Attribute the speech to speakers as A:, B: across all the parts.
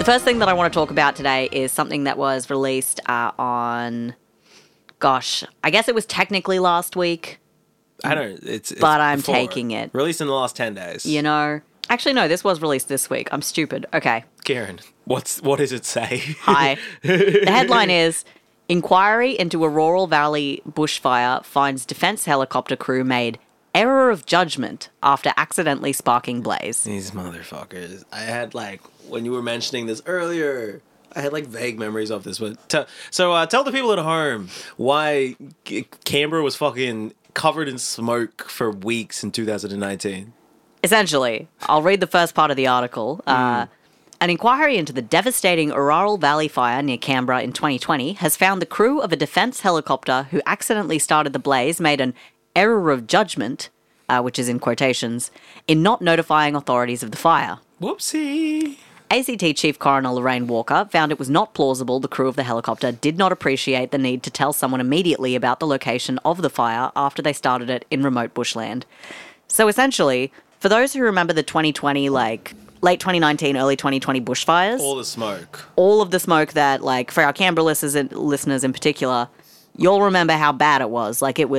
A: The first thing that I want to talk about today is something that was released on, I guess it was technically last week.
B: I don't. It's
A: but I'm
B: before.
A: taking it.
B: Released in the last 10 days.
A: You know, actually no, this was released this week. I'm stupid. Okay.
B: Karen, what does it say?
A: Hi. The headline is Inquiry into Auroral Valley Bushfire Finds Defense Helicopter Crew Made Error of Judgment After Accidentally Sparking Blaze.
B: These motherfuckers. I had when you were mentioning this earlier, I had vague memories of this. But tell the people at home why Canberra was fucking covered in smoke for weeks in 2019.
A: Essentially, I'll read the first part of the article. An inquiry into the devastating Auroral Valley fire near Canberra in 2020 has found the crew of a defence helicopter who accidentally started the blaze made an error of judgment, which is in quotations, in not notifying authorities of the fire.
B: Whoopsie.
A: ACT Chief Coroner Lorraine Walker found it was not plausible the crew of the helicopter did not appreciate the need to tell someone immediately about the location of the fire after they started it in remote bushland. So essentially, for those who remember the 2020, late 2019, early 2020 bushfires.
B: All the smoke.
A: All of the smoke that, for our Canberra listeners in particular, you'll remember how bad it was.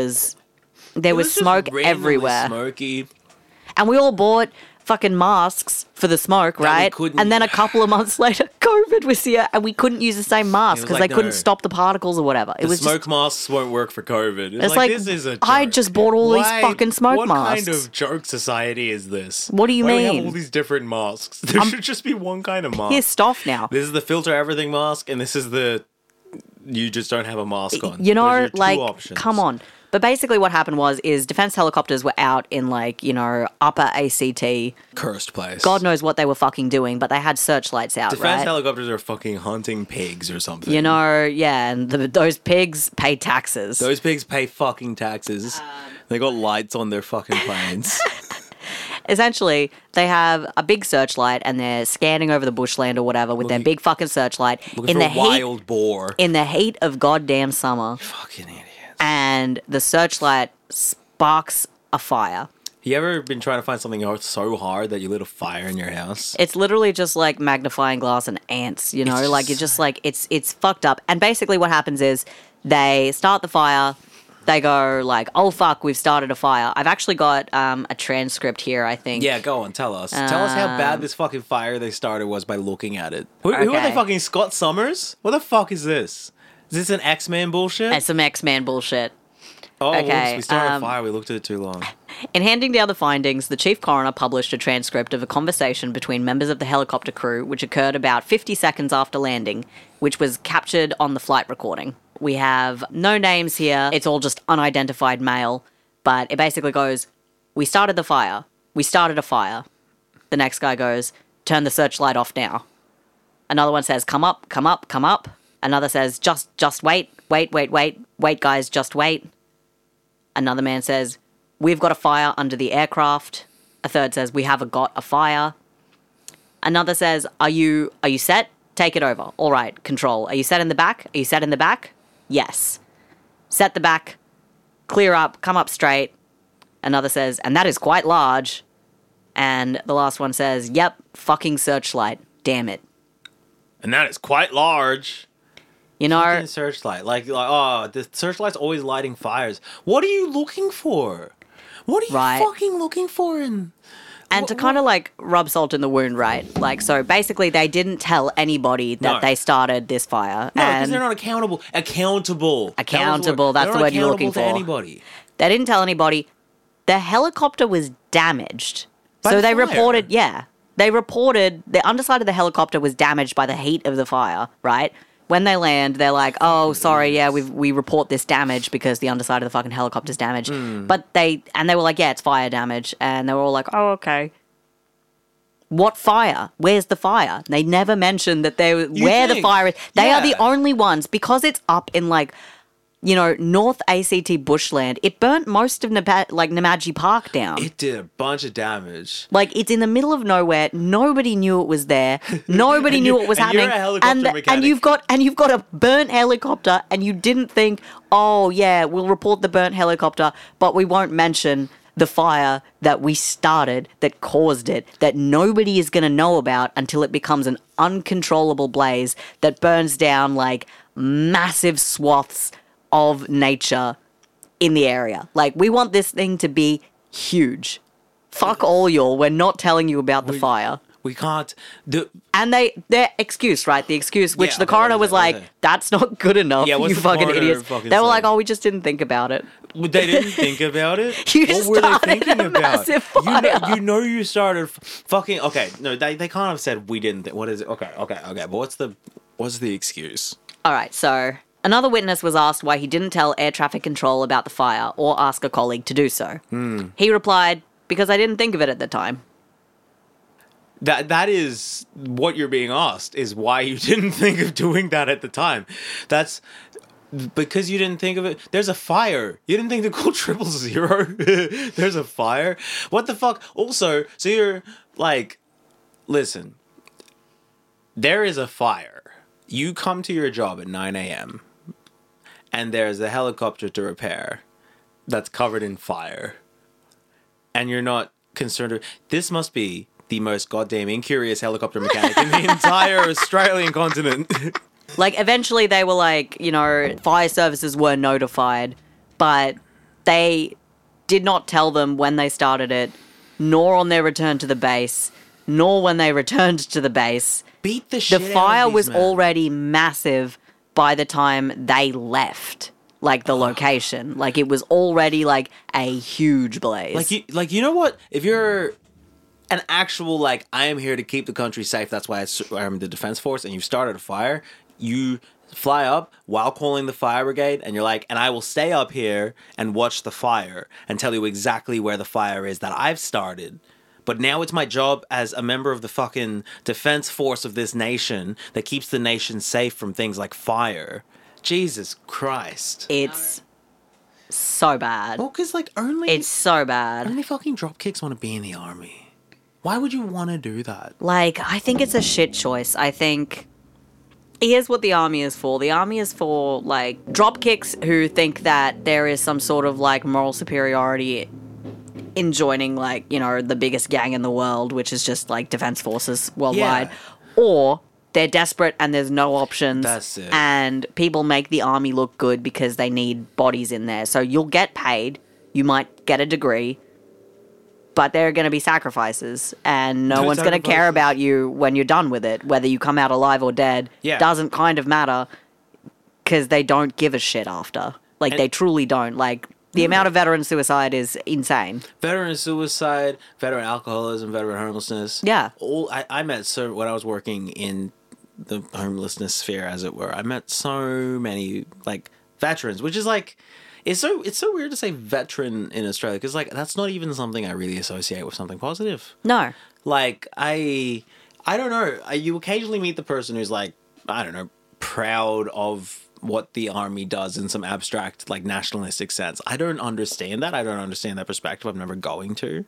A: There was smoke everywhere.
B: Smoky.
A: And we all bought fucking masks for the smoke, right? And then a couple of months later, COVID was here and we couldn't use the same mask because they couldn't stop the particles or whatever.
B: Smoke masks won't work for COVID.
A: It's
B: this is a joke.
A: I just bought all these fucking smoke masks.
B: What kind of joke society is this?
A: What do you mean?
B: Do we have all these different masks? There should just be one kind of mask.
A: Here's stuff now.
B: This is the filter everything mask and this is the you just don't have a mask on.
A: You know,
B: Those are two options.
A: come on. But basically what happened is defense helicopters were out in upper ACT.
B: Cursed place.
A: God knows what they were fucking doing, but they had searchlights out,
B: Defense
A: right?
B: helicopters are fucking hunting pigs or something.
A: You know, yeah, and those pigs pay taxes.
B: Those pigs pay fucking taxes. They got lights on their fucking planes.
A: Essentially, they have a big searchlight and they're scanning over the bushland or whatever with their big fucking searchlight
B: in the wild boar.
A: In the heat of goddamn summer.
B: Fucking idiots.
A: And the searchlight sparks a fire.
B: You ever been trying to find something so hard that you lit a fire in your house?
A: It's literally just like magnifying glass and ants, you know? It's fucked up. And basically what happens is they start the fire. They go oh fuck, we've started a fire. I've actually got a transcript here, I think.
B: Yeah, go on, tell us. Tell us how bad this fucking fire they started was by looking at it. Who are they fucking, Scott Summers? What the fuck is this? Is this an X-Men bullshit?
A: It's some X-Men bullshit.
B: Oh,
A: okay.
B: We started a fire. We looked at it too long.
A: In handing down the findings, the chief coroner published a transcript of a conversation between members of the helicopter crew, which occurred about 50 seconds after landing, which was captured on the flight recording. We have no names here. It's all just unidentified male. But it basically goes, we started the fire. We started a fire. The next guy goes, turn the searchlight off now. Another one says, come up, come up, come up. Another says, just wait, wait, guys, just wait. Another man says, we've got a fire under the aircraft. A third says, we have got a fire. Another says, are you set? Take it over. All right, control. Are you set in the back? Are you set in the back? Yes. Set the back. Clear up. Come up straight. Another says, and that is quite large. And the last one says, yep, fucking searchlight. Damn it.
B: And that is quite large.
A: You know,
B: fucking searchlight. The searchlight's always lighting fires. What are you looking for? What are you fucking looking for in...
A: And to kind of rub salt in the wound, right? So basically they didn't tell anybody that they started this fire.
B: No, because they're not accountable. Accountable,
A: that's the word you're looking for.
B: To anybody.
A: They didn't tell anybody. The helicopter was damaged. So they reported, they reported the underside of the helicopter was damaged by the heat of the fire, right? When they land, they're like, oh, sorry, yeah, we report this damage because the underside of the fucking helicopter's damaged. But they were like, yeah, it's fire damage. And they were all like, oh, okay. What fire? Where's the fire? They never mentioned that the fire is. They are the only ones, because it's up in North ACT bushland. It burnt most of Namadgi Park down.
B: It did a bunch of damage.
A: It's in the middle of nowhere. Nobody knew it was there. Nobody knew what was happening.
B: You're a helicopter mechanic.
A: And you've got a burnt helicopter, and you didn't think, oh yeah, we'll report the burnt helicopter, but we won't mention the fire that we started, that caused it, that nobody is going to know about until it becomes an uncontrollable blaze that burns down like massive swaths of nature in the area. Like, we want this thing to be huge. Fuck all y'all, we're not telling you about the fire.
B: We can't do.
A: And their excuse, right? The excuse, which
B: Yeah,
A: the
B: okay,
A: coroner
B: what
A: was
B: is it? What
A: like,
B: is it?
A: that's not good enough,
B: Yeah, what's
A: you
B: the
A: fucking
B: coroner
A: idiots.
B: fucking
A: They were
B: say?
A: like, oh, we just didn't think about it.
B: They didn't think about it.
A: You
B: What were they
A: started
B: thinking
A: a
B: about?
A: massive fire.
B: You know you started fucking. Okay, no, they can't have said we didn't. What is it? Okay. But what's the excuse?
A: All right, so another witness was asked why he didn't tell air traffic control about the fire or ask a colleague to do so. He replied, because I didn't think of it at the time.
B: That is what you're being asked, is why you didn't think of doing that at the time. That's because you didn't think of it. There's a fire. You didn't think to call 000. There's a fire. What the fuck? Also, so you're like, listen, there is a fire. You come to your job at 9 a.m. and there's a helicopter to repair that's covered in fire. And you're not concerned. This must be the most goddamn incurious helicopter mechanic in the entire Australian continent.
A: Like, eventually they were like, you know, fire services were notified, but they did not tell them when they started it, nor on their return to the base, nor when they returned to the base.
B: Beat the shit
A: The
B: out of
A: fire
B: these
A: was
B: men.
A: already massive by the time they left, like, the location. Like, it was already, like, a huge blaze.
B: You know what? If you're an actual, like, I am here to keep the country safe, that's why I'm the defense force, and you've started a fire, you fly up while calling the fire brigade, and you're like, and I will stay up here and watch the fire and tell you exactly where the fire is that I've started. But now it's my job as a member of the fucking defense force of this nation that keeps the nation safe from things like fire. Jesus Christ.
A: It's so bad.
B: Well, because, like,
A: It's so bad.
B: only fucking dropkicks want to be in the army. Why would you want to do that?
A: Like, I think it's a shit choice. I think here's what the army is for. The army is for, like, dropkicks who think that there is some sort of, like, moral superiority in joining, like, you know, the biggest gang in the world, which is just, like, defense forces worldwide.
B: Yeah.
A: Or they're desperate and there's no options.
B: That's it.
A: And people make the army look good because they need bodies in there. So you'll get paid. You might get a degree. But there are going to be sacrifices, and no one's going to care about you when you're done with it. Whether you come out alive or dead doesn't kind of matter, because they don't give a shit after. Like, they truly don't. Like, the amount of veteran suicide is insane.
B: Veteran suicide, veteran alcoholism, veteran homelessness.
A: Yeah.
B: I met when I was working in the homelessness sphere, as it were. I met so many, like, veterans, which is like, it's so weird to say veteran in Australia, because, like, that's not even something I really associate with something positive.
A: No.
B: Like, I don't know. You occasionally meet the person who's, like, I don't know, proud of what the army does in some abstract, like, nationalistic sense. I don't understand that. I don't understand that perspective. I'm never going to.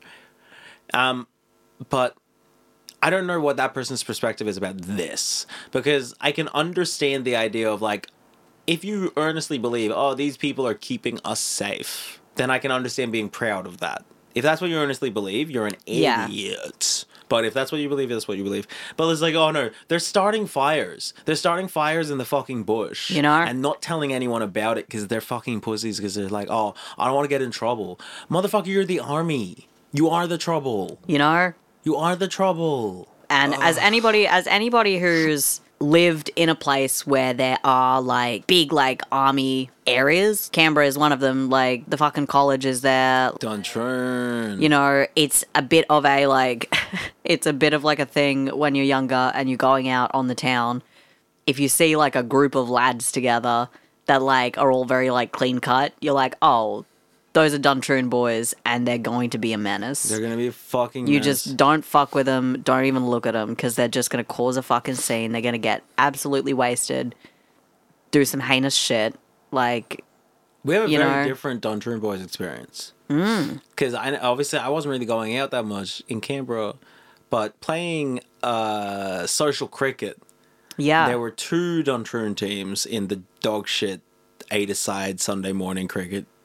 B: But I don't know what that person's perspective is about this, because I can understand the idea of, like, if you earnestly believe, oh, these people are keeping us safe, then I can understand being proud of that. If that's what you earnestly believe, you're an idiot.
A: Yeah.
B: But if that's what you believe, that's what you believe. But it's like, oh no, they're starting fires. They're starting fires in the fucking bush.
A: You know?
B: And not telling anyone about it because they're fucking pussies, because they're like, oh, I don't want to get in trouble. Motherfucker, you're the army. You are the trouble.
A: You know?
B: You are the trouble.
A: And as anybody who's lived in a place where there are, like, big, like, army areas, Canberra is one of them. Like, the fucking college is there.
B: Duntroon.
A: You know, it's a bit of a, like, it's a bit of, like, a thing when you're younger and you're going out on the town. If you see, like, a group of lads together that, like, are all very, like, clean cut, you're like, oh, those are Duntroon boys, and they're going to be a menace.
B: They're going to be a fucking
A: You
B: mess.
A: just don't fuck with them. Don't even look at them, because they're just going to cause a fucking scene. They're going to get absolutely wasted, do some heinous shit. Like,
B: We have a
A: you
B: very
A: know.
B: different Duntroon Boys experience. Because obviously I wasn't really going out that much in Canberra, but playing social cricket,
A: Yeah.
B: there were 2 Duntroon teams in the dog shit 8-a-side Sunday morning cricket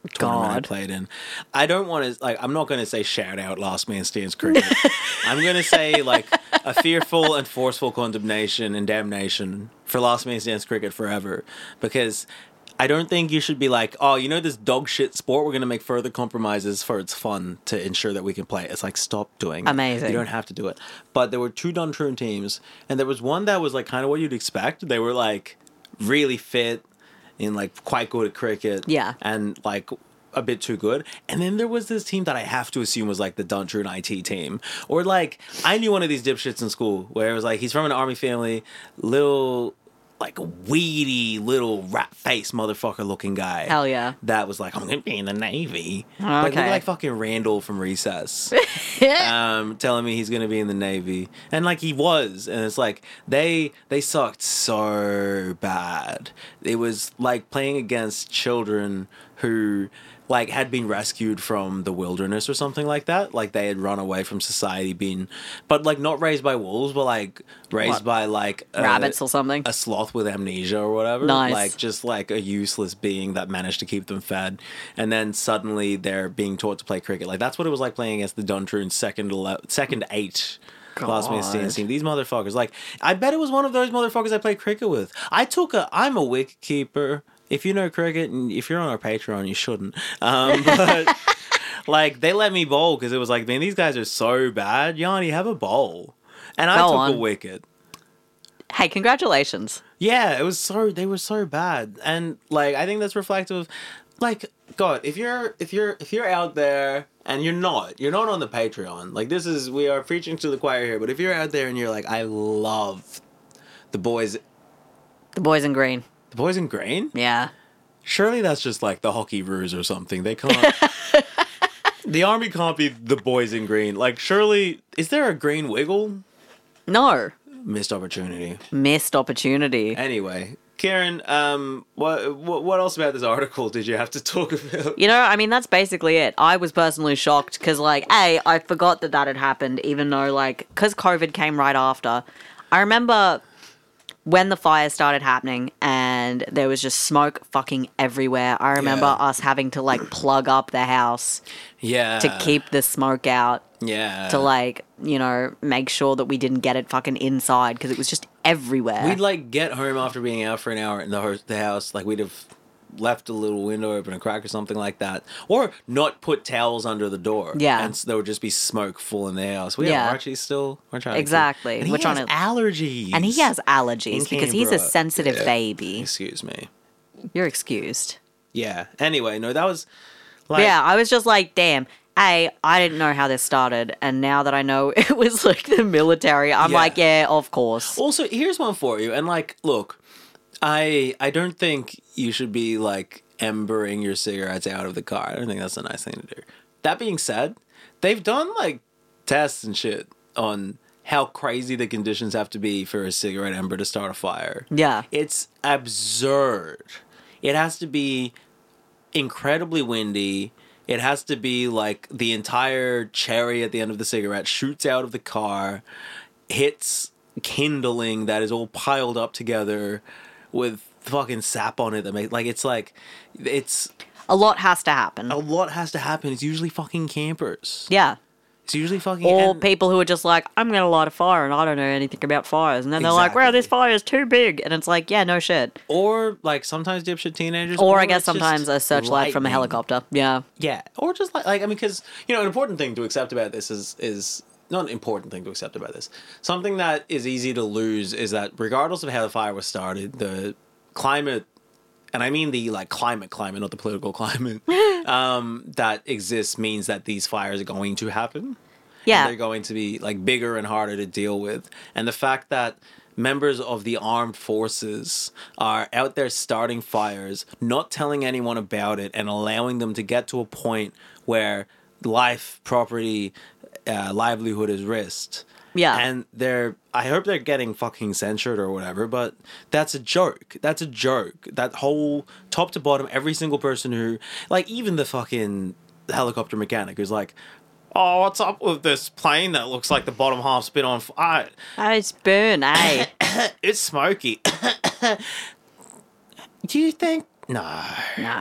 B: tournament I
A: God.
B: played in. I don't want to, like, I'm not going to say shout out Last Man Stands Cricket. I'm going to say, like, a fearful and forceful condemnation and damnation for Last Man Stands Cricket forever. Because I don't think you should be like, oh, you know, this dog shit sport, we're going to make further compromises for its fun to ensure that we can play it. It's like, stop doing it.
A: Amazing.
B: You don't have to do it. But there were two Duntroon teams, and there was one that was, like, kind of what you'd expect. They were, like, really fit and, like, quite good at cricket.
A: Yeah.
B: And, like, a bit too good. And then there was this team that I have to assume was, like, the Duntroon IT team. Or, like, I knew one of these dipshits in school where it was, like, he's from an army family, little, like, weedy, little rat-faced motherfucker looking guy.
A: Hell yeah.
B: That was like, I'm going to be in the Navy.
A: Oh,
B: Like,
A: okay.
B: look like fucking Randall from Recess. Telling me he's going to be in the Navy. And, like, he was. And it's like, they sucked so bad. It was like playing against children who, like, had been rescued from the wilderness or something like that. Like, they had run away from society, but, like, not raised by wolves, but, like, raised
A: What?
B: by, like,
A: Rabbits or something.
B: a sloth with amnesia or whatever.
A: Nice.
B: Like, just, like, a useless being that managed to keep them fed. And then suddenly they're being taught to play cricket. Like, that's what it was like playing against the Duntroon second 8. Last Man Standing
A: God.
B: team. These motherfuckers. Like, I bet it was one of those motherfuckers I played cricket with. I'm a wicket keeper. If you know cricket, and if you're on our Patreon, you shouldn't. But, like, they let me bowl because it was like, man, these guys are so bad. Yanni, have a bowl. And I
A: Go
B: took
A: on.
B: a wicket.
A: Hey, congratulations.
B: Yeah, they were so bad. And, like, I think that's reflective of, like, God, if you're out there and you're not on the Patreon, like, we are preaching to the choir here, but if you're out there and you're like, I love the boys
A: In green.
B: The boys in green?
A: Yeah.
B: Surely that's just like the hockey ruse or something. They can't. The army can't be the boys in green. Like, surely, is there a green wiggle?
A: No.
B: Missed opportunity.
A: Missed opportunity.
B: Anyway, Karen, what else about this article did you have to talk about?
A: You know, I mean, that's basically it. I was personally shocked because, like, I forgot that had happened, even though, like, because COVID came right after. I remember when the fire started happening and there was just smoke fucking everywhere. I remember
B: Yeah.
A: us having to, like, plug up the house
B: Yeah.
A: to keep the smoke out,
B: Yeah.
A: to, like, you know, make sure that we didn't get it fucking inside because it was just everywhere.
B: We'd, like, get home after being out for an hour in the house. Like, we'd have left a little window open, a crack or something like that. Or not put towels under the door.
A: Yeah.
B: And there would just be smoke full in the house. We're
A: Yeah.
B: actually we're trying
A: Exactly.
B: to keep, and
A: We're
B: he
A: trying
B: has
A: to-
B: allergies.
A: and he has
B: In
A: allergies because he's a
B: Canberra.
A: sensitive
B: Yeah.
A: baby.
B: Excuse me.
A: You're excused.
B: Yeah. Anyway, no, that was like,
A: Yeah, I was just like, damn. I didn't know how this started, and now that I know it was like the military, I'm
B: Yeah.
A: like, yeah, of course.
B: Also, here's one for you. And, like, look, I don't think you should be, like, embering your cigarettes out of the car. I don't think that's a nice thing to do. That being said, they've done, like, tests and shit on how crazy the conditions have to be for a cigarette ember to start a fire.
A: Yeah.
B: It's absurd. It has to be incredibly windy. It has to be like the entire cherry at the end of the cigarette shoots out of the car, hits kindling that is all piled up together with fucking sap on it that makes it's
A: A lot has to happen.
B: a lot has to happen. It's usually fucking campers.
A: Yeah.
B: It's usually fucking
A: Or
B: and-
A: people who are just like, I'm going to light a fire and I don't know anything about fires. And then they're like, wow,
B: Exactly.
A: this fire is too big. And it's like, yeah, no shit.
B: or like sometimes dipshit teenagers.
A: Or I guess
B: it's just
A: sometimes a searchlight from a
B: lightning.
A: helicopter. Yeah.
B: Yeah, or just like I mean, because you know, an important thing to accept about this is not an important thing to accept about this. Something that is easy to lose is that regardless of how the fire was started, the climate, and I mean the like climate, not the political climate, that exists means that these fires are going to happen.
A: Yeah.
B: And they're going to be like bigger and harder to deal with, and the fact that members of the armed forces are out there starting fires, not telling anyone about it, and allowing them to get to a point where life, property, livelihood is risked.
A: Yeah.
B: And I hope they're getting fucking censored or whatever, but that's a joke. That's a joke. That whole top to bottom, every single person who, like, even the fucking helicopter mechanic who's like, oh, what's up with this plane that looks like the bottom half's been on fire?
A: Oh, it's burn, eh?
B: It's smoky. Do you think? No.
A: No.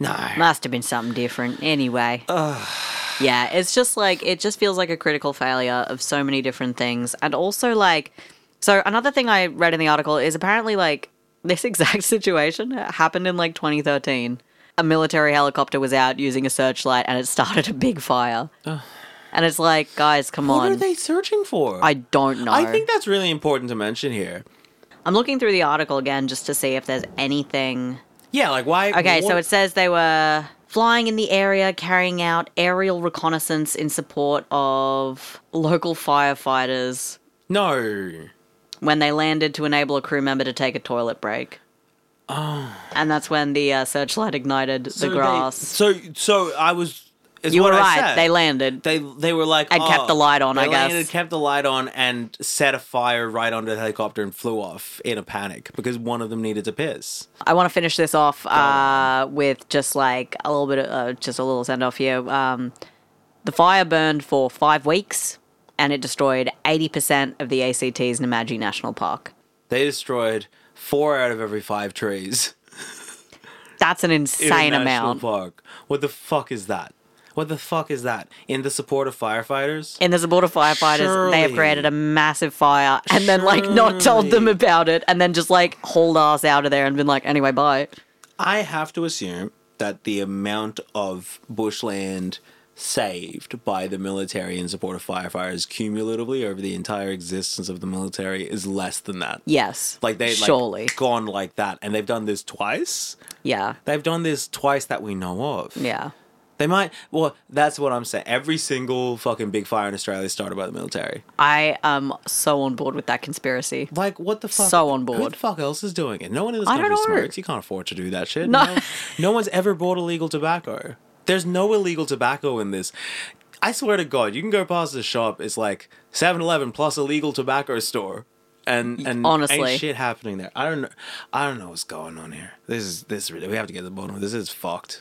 B: No.
A: Must have been something different. Anyway. Yeah, it's just like, it just feels like a critical failure of so many different things. And also, like, so another thing I read in the article is apparently, like, this exact situation happened in, like, 2013. A military helicopter was out using a searchlight and it started a big fire. And it's like, guys, come on.
B: What are they searching for?
A: I don't know.
B: I think that's really important to mention here.
A: I'm looking through the article again just to see if there's anything.
B: Yeah, like why?
A: Okay, so it says they were flying in the area, carrying out aerial reconnaissance in support of local firefighters
B: No.
A: when they landed to enable a crew member to take a toilet break.
B: Oh.
A: And that's when the searchlight ignited the grass.
B: So I was. Is
A: You
B: what
A: were
B: I
A: right.
B: said.
A: They landed.
B: They were like,
A: And kept the light on,
B: they
A: I guess.
B: landed, kept the light on, and set a fire right under the helicopter and flew off in a panic because one of them needed to piss.
A: I want to finish this off with just like a little bit of just a little send off here. The fire burned for 5 weeks and it destroyed 80% of the ACT's Namadgi National Park.
B: They destroyed 4 out of every 5 trees
A: That's an
B: in a
A: insane
B: national
A: amount.
B: park. What the fuck is that? What the fuck is that? In the support of firefighters?
A: In the support of firefighters, they have
B: Surely.
A: created a massive fire and then like not told them
B: Surely.
A: about it and then just like hauled ass out of there and been like, anyway, bye.
B: I have to assume that the amount of bushland saved by the military in support of firefighters cumulatively over the entire existence of the military is less than that.
A: Yes.
B: Like they
A: surely.
B: gone like that, and they've done this twice.
A: Yeah.
B: They've done this twice that we know of.
A: Yeah.
B: They might. Well, that's what I'm saying. Every single fucking big fire in Australia started by the military.
A: I am so on board with that conspiracy.
B: Like, what the fuck?
A: So on
B: Who
A: board.
B: the fuck else is doing it? No one in this
A: I don't
B: country
A: know.
B: smokes. You can't afford to do that shit.
A: No.
B: No one's ever bought illegal tobacco. There's no illegal tobacco in this. I swear to God, you can go past the shop. It's like 7-Eleven plus a legal tobacco store, and
A: Honestly.
B: ain't shit happening there. I don't know what's going on here. This really. We have to get to the bottom of this. Is fucked.